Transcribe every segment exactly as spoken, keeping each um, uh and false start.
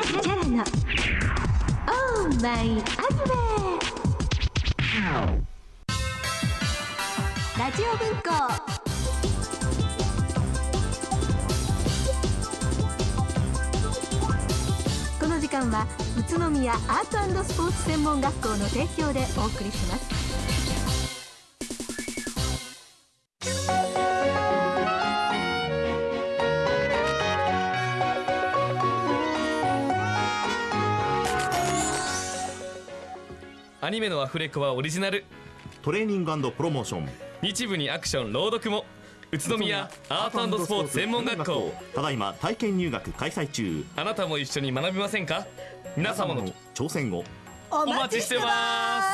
チャラのオーマイアニメラジオ文庫。この時間は宇都宮アート&スポーツ専門学校の提供でお送りします。 アニメのアフレコはオリジナル、 トレーニング&プロモーション、 日舞にアクション朗読も。宇都宮アート&スポーツ専門学校、 ただいま体験入学開催中。 あなたも一緒に学びませんか。皆様の挑戦をおお待ちしてます。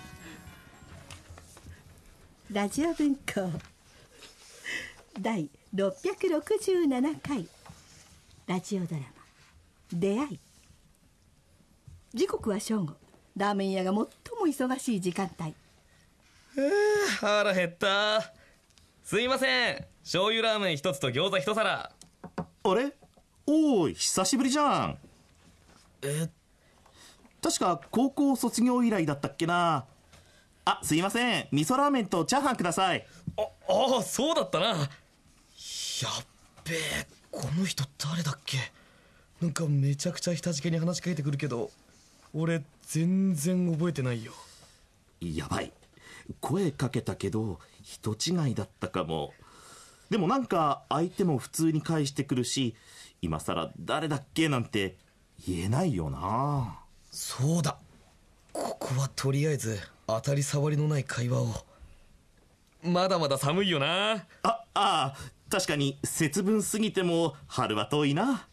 ラジオ文庫第ろっぴゃくろくじゅうななかいラジオドラマ出会い。時刻は正午。ラーメン屋が最も忙しい時間帯。 腹減った。すいません、醤油ラーメン一つと餃子一皿。 あれ、おーい、久しぶりじゃん。 え確か高校卒業以来だったっけな。あ、すいません、味噌ラーメンとチャーハンください。 あああ、そうだったな。やっべえ、この人誰だっけ。なんかめちゃくちゃ親しげに話しかけてくるけど、俺全然覚えてないよ。 やばい、声かけたけど人違いだったかも。でもなんか相手も普通に返してくるし、今さら誰だっけなんて言えないよな。 そうだ、ここはとりあえず当たり障りのない会話を。まだまだ寒いよな。 あ、ああ、確かに節分過ぎても春は遠いな。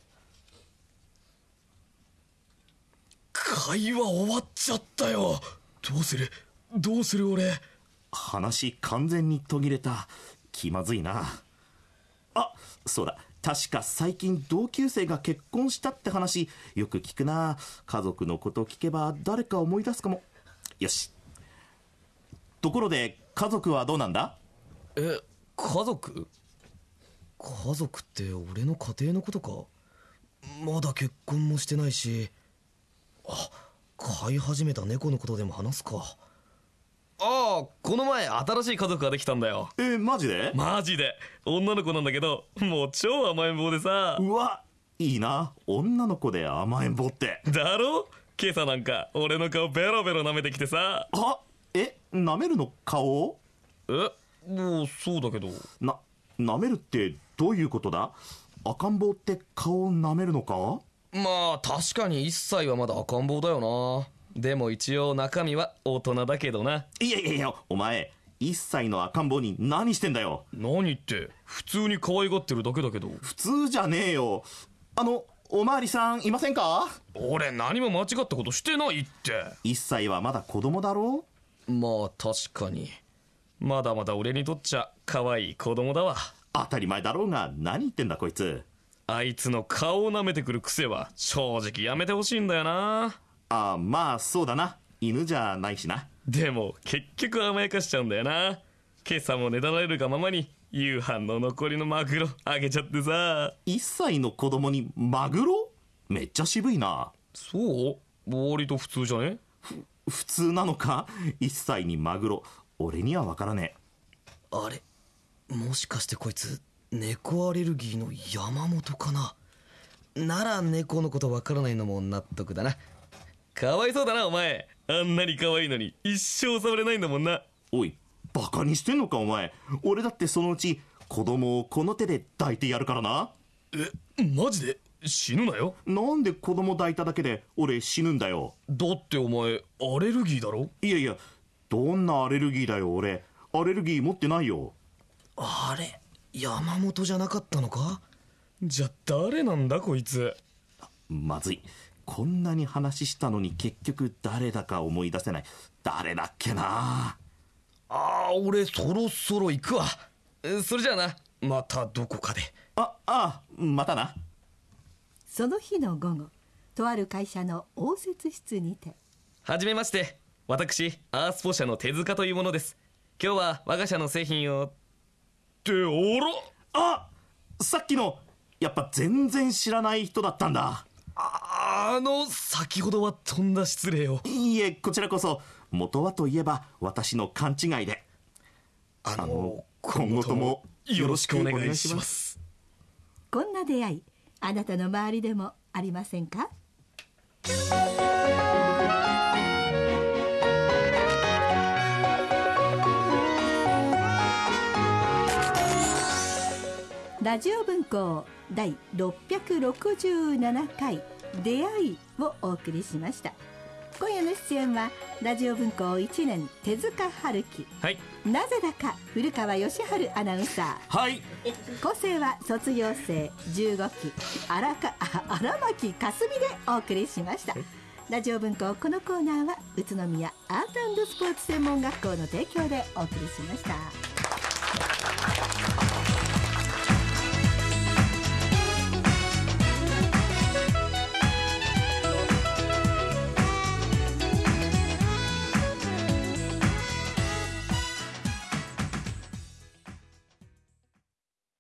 会話終わっちゃったよ。どうするどうする俺。 話完全に途切れた。気まずいな。あ、そうだ、確か最近同級生が結婚したって話よく聞くな。家族のこと聞けば誰か思い出すかも。よし。ところで家族はどうなんだ。 え、家族家族って俺の家庭のことか。まだ結婚もしてないし。あ、飼い始めた猫のことでも話すか。ああ、この前新しい家族ができたんだよ。 え、マジで。 マジで女の子なんだけど、もう超甘えん坊でさ。 うわ、いいな、女の子で甘えん坊って。 だろ。今朝なんか俺の顔ベロベロ舐めてきてさ。 あ、え、舐めるの顔。 え、もうそうだけど。 な、舐めるってどういうことだ。赤ん坊って顔を舐めるのか。 まあ確かにいっさいはまだ赤ん坊だよな。でも一応中身は大人だけどな。 いやいやいや、お前いっさいの赤ん坊に何してんだよ。 何って普通に可愛がってるだけだけど。 普通じゃねえよ。あの、おまわりさんいませんか。 俺何も間違ったことしてないって。 いっさいはまだ子供だろ。 まあ確かにまだまだ俺にとっちゃ可愛い子供だわ。 当たり前だろうが、何言ってんだこいつ。 あいつの顔を舐めてくる癖は正直やめてほしいんだよな。 ああ、まあそうだな、犬じゃないしな。 でも結局甘やかしちゃうんだよな。今朝もねだられるがままに夕飯の残りのマグロあげちゃってさ。 いっさいの子供にマグロ。めっちゃ渋いな。 そう、割と普通じゃね。 ふ普通なのか。いっさいにマグロ、俺には分からねえ。 あれ、もしかしてこいつ猫アレルギーの山本かな。なら猫のこと分からないのも納得だな。かわいそうだなお前。あんなに可愛いのに一生触れないんだもんな。 おい、バカにしてんのかお前。俺だってそのうち子供をこの手で抱いてやるからな。 え、マジで死ぬなよ。 なんで子供抱いただけで俺死ぬんだよ。 だってお前アレルギーだろ。 いやいや、どんなアレルギーだよ。俺アレルギー持ってないよ。 あれ、山本じゃなかったのか。じゃあ誰なんだこいつ。 まずい、こんなに話したのに結局誰だか思い出せない。誰だっけなあ。ー、俺そろそろ行くわ。それじゃあな、またどこかで。 ああ、またな。 その日の午後、とある会社の応接室にて。 はじめまして、私アースポ社の手塚というものです。今日は我が社の製品を。っておら。 あ、さっきのやっぱ全然知らない人だったんだ。 ああの先ほどはとんだ失礼を。 いいえ、こちらこそ。元はといえば私の勘違いで。 あのあの今後ともよろしくお願いします。 こんな出会い、あなたの周りでもありませんか？ラジオ文庫第ろっぴゃくろくじゅうななかい出会いをお送りしました。今夜の出演はラジオ文庫いちねん手塚春樹、 はい、 なぜだか古川義治アナウンサー、 はい。 個性は卒業生じゅうごき荒か荒牧かすみでお送りしました。ラジオ文庫、このコーナーは宇都宮アート&スポーツ専門学校の提供でお送りしました。